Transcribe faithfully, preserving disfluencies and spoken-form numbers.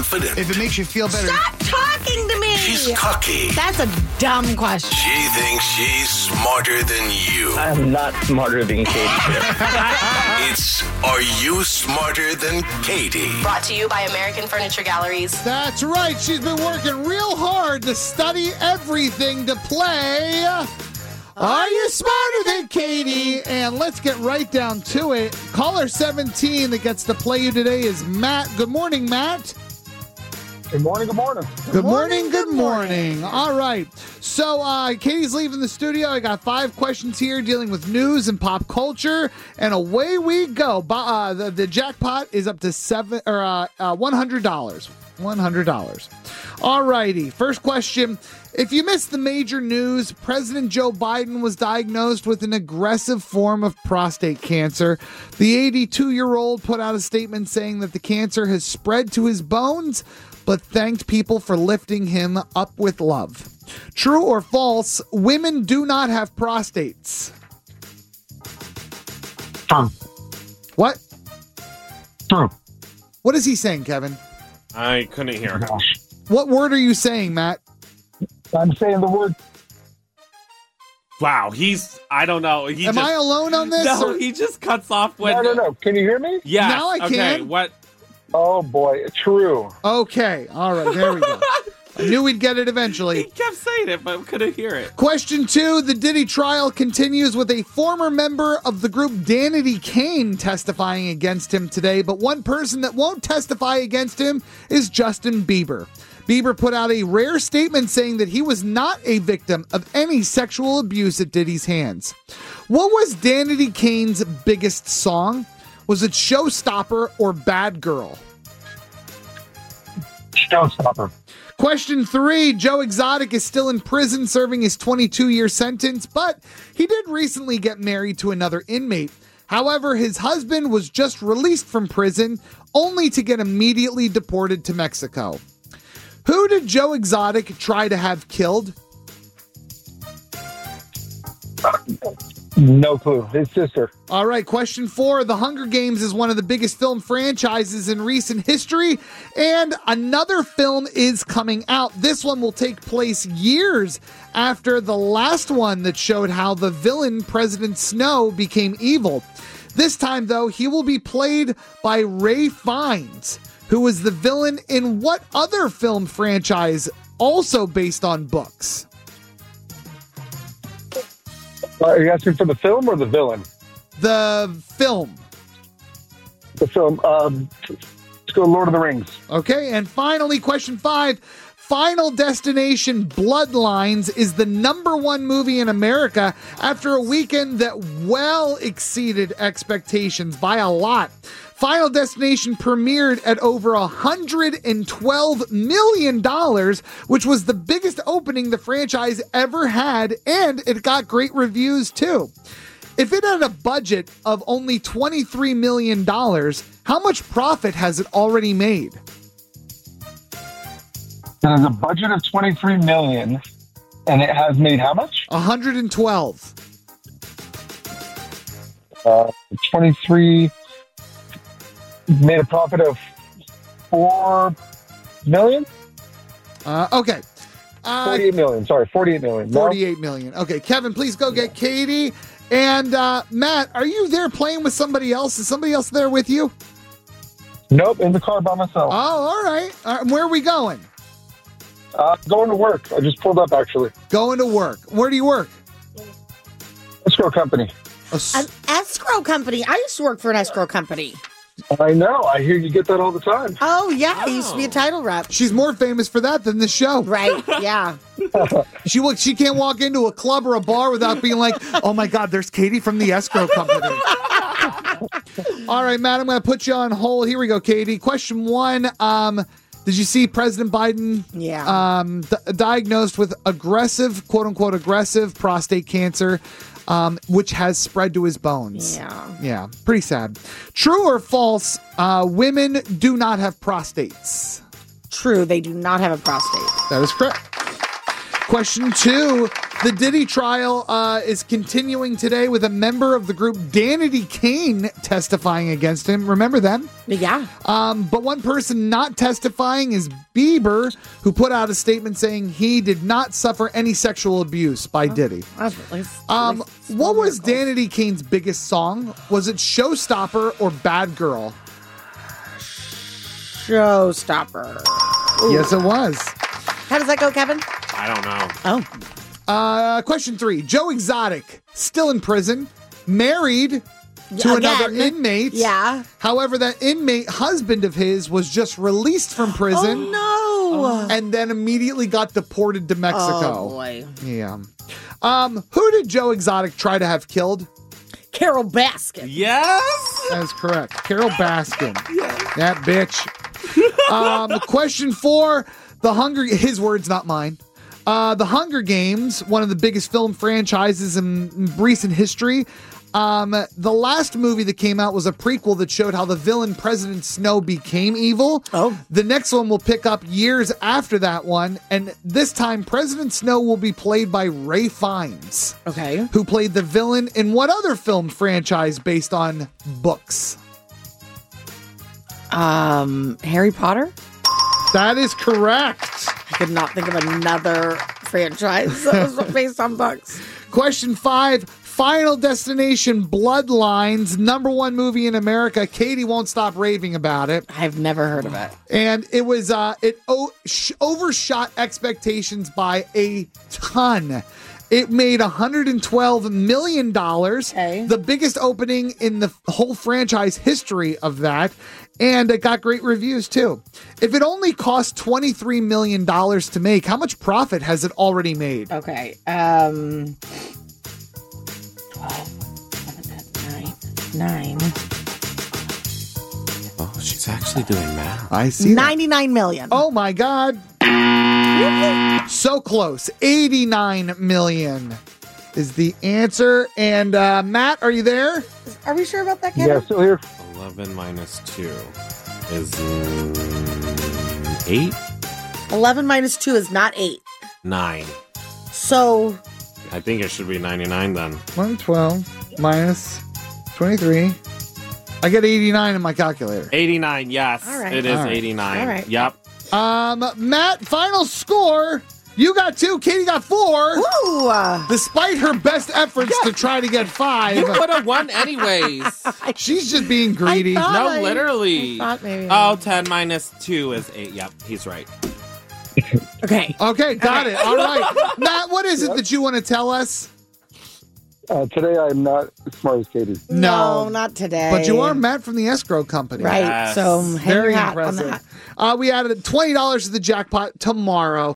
confident. If it makes you feel better. Stop talking to me. She's cocky. That's a dumb question. She thinks she's smarter than you. I'm not smarter than Katie. It's Are You Smarter Than Katie? Brought to you by American Furniture Galleries. That's right. She's been working real hard to study everything to play. Are You Smarter Than Katie? And let's get right down to it. Caller seventeen that gets to play you today is Matt. Good morning, Matt. Good morning, good morning. Good morning, good morning. All right. So uh, Katie's leaving the studio. I got five questions here dealing with news and pop culture. And away we go. Uh, the, the jackpot is up to seven or uh, uh, one hundred dollars. one hundred dollars. All righty. First question. If you missed the major news, President Joe Biden was diagnosed with an aggressive form of prostate cancer. The eighty-two-year-old put out a statement saying that the cancer has spread to his bones, but thanked people for lifting him up with love. True or false, women do not have prostates? True. What? True. What is he saying, Kevin? I couldn't hear. Gosh. What word are you saying, Matt? I'm saying the word. Wow, he's, I don't know. He Am just, I alone on this? No, or- he just cuts off when. No, no, no. Can you hear me? Yes. Now I okay, can. what? Oh, boy. True. Okay. All right. There we go. I knew we'd get it He eventually. kept saying it, but couldn't hear it. Question two. The Diddy trial continues with a former member of the group Danity Kane testifying against him today, but one person that won't testify against him is Justin Bieber. Bieber put out a rare statement saying that he was not a victim of any sexual abuse at Diddy's hands. What was Danity Kane's biggest song? Was it Showstopper or Bad Girl? Showstopper. Question three. Joe Exotic is still in prison serving his twenty-two-year sentence, but he did recently get married to another inmate. However, his husband was just released from prison, only to get immediately deported to Mexico. Who did Joe Exotic try to have killed? No clue. His sister. All right, question four. The Hunger Games is one of the biggest film franchises in recent history, and another film is coming out. This one will take place years after the last one that showed how the villain, President Snow, became evil. This time, though, he will be played by Ray Fiennes, who was the villain in what other film franchise also based on books? Uh, are you asking for the film or the villain? The film. The film. Um, let's go Lord of the Rings. Okay, and finally, question five. Final Destination Bloodlines is the number one movie in America after a weekend that well exceeded expectations by a lot. Final Destination premiered at over one hundred twelve million dollars, which was the biggest opening the franchise ever had, and it got great reviews too. If it had a budget of only twenty-three million dollars, how much profit has it already made? It has a budget of twenty-three million dollars, and it has made how much? one hundred twelve. Uh, twenty-three made a profit of four million. Uh, okay. Uh, Forty-eight million. Sorry, forty-eight million. No? forty-eight million. Okay, Kevin, please go get Katie. And uh, Matt, are you there playing with somebody else? Is somebody else there with you? Nope, in the car by myself. Oh, all right. All right. Where are we going? Uh, going to work. I just pulled up, actually. Going to work. Where do you work? Escrow company. A s- An escrow company. I used to work for an escrow company. I know. I hear you get that all the time. Oh, yeah. I used to be a title rep. She's more famous for that than the show. Right. Yeah. She wa- she can't walk into a club or a bar without being like, oh my God, there's Katie from the escrow company. All right, Matt, I'm going to put you on hold. Here we go, Katie. Question one. Um, did you see President Biden Yeah. um, d- diagnosed with aggressive, quote unquote, aggressive prostate cancer, um, which has spread to his bones? Yeah. Yeah. Pretty sad. True or false? Uh, women do not have prostates. True. They do not have a prostate. That is correct. Question two. The Diddy trial uh, is continuing today with a member of the group Danity Kane testifying against him. Remember them? Yeah. Um, but one person not testifying is Bieber, who put out a statement saying he did not suffer any sexual abuse by Diddy. That's at least- Um, at least small what was miracles. Danity Kane's biggest song? Was it Showstopper or Bad Girl? Showstopper. Yes, it was. How does that go, Kevin? I don't know. Oh. Uh, question three. Joe Exotic, still in prison, married to Again. another inmate. Yeah. However, that inmate husband of his was just released from prison Oh, no. and then immediately got deported to Mexico. Oh, boy. Yeah. Um, who did Joe Exotic try to have killed? Carol Baskin. Yes. That is correct. Carol Baskin. That bitch. Um, question four. The Hunger, his words, not mine. Uh, the Hunger Games, one of the biggest film franchises in, in recent history. Um, the last movie that came out was a prequel that showed how the villain President Snow became evil. Oh. The next one will pick up years after that one, and this time President Snow will be played by Ray Fiennes, Okay. who played the villain in what other film franchise based on books? Um, Harry Potter? That is correct. I could not think of another franchise that was based on books. Question five. Final Destination Bloodlines, number one movie in America. Katie won't stop raving about it. I've never heard of it. And it was, uh, it o- sh- overshot expectations by a ton. It made one hundred twelve million dollars, Okay. the biggest opening in the whole franchise history of that. And it got great reviews, too. If it only cost twenty-three million dollars to make, how much profit has it already made? Okay. Um, twelve, eleven, nine, nine. Oh, she's actually doing math. I see that. ninety-nine million. Oh, my God. So close. eighty-nine million is the answer. And uh, Matt, are you there? Are we sure about that, Kevin? Yeah, still here. eleven minus two is mm, eight? eleven minus two is not eight. nine. So, I think it should be ninety-nine then. one hundred twelve minus twenty-three. I get eighty-nine in my calculator. eighty-nine, yes. All right. It is All right. eighty-nine. All right. Yep. Um, Matt, final score. You got two. Katie got four. ooh, uh, Despite her best efforts to try to get five, You would have won anyways. she's just being greedy. I thought- No, I- literally. I thought maybe- Oh, ten minus two is eight. Yep, he's right. okay. Okay, got it. All right. Matt, what is it that you want to tell us? Uh, today I'm not as smart as Katie. No, not today. But you are Matt from the escrow company. Right. Yes. So, hang Very your hat on impressive. that. Uh, we added twenty dollars to the jackpot tomorrow.